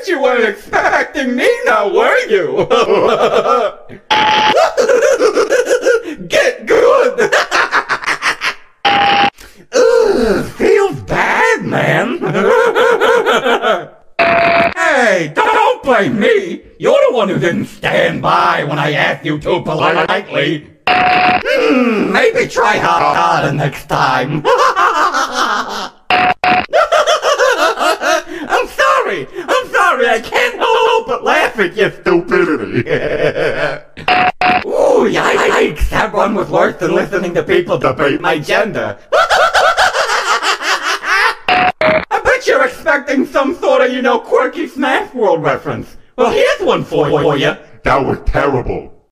bet you weren't expecting me now, were you? Get good! Ugh, feels bad, man. Hey, don't blame me. You're the one who didn't stand by when I asked you to politely. Maybe try harder next time. I'm sorry, I can't help but laugh at your stupidity. Ooh, yikes, that one was worse than listening to people debate my gender. I bet you're expecting some sort of, quirky Smash World reference. Well, here's one for you. That was terrible.